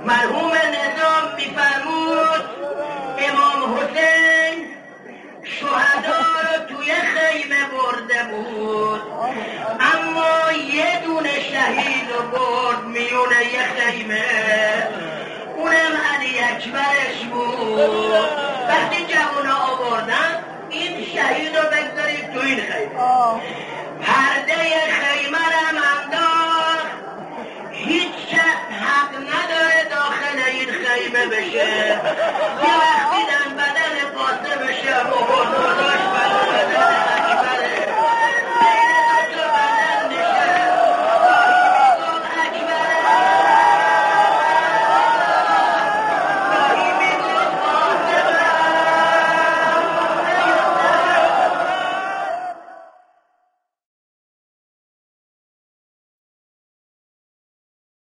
مرحوم نظام میفرمود امام حسین شهدا رو توی خیمه برده بود، اما یه دونه شهید رو برد میونه یه خیمه، اونم علی اکبرش بود. وقتی جوونا آوردن این شهید رو بگذارید تو این خیمه، پرده خیمه رو انداخت، هیچ کس حق نداره داخل این خیمه بشه. یه وقتی دن بدن قاسم شب و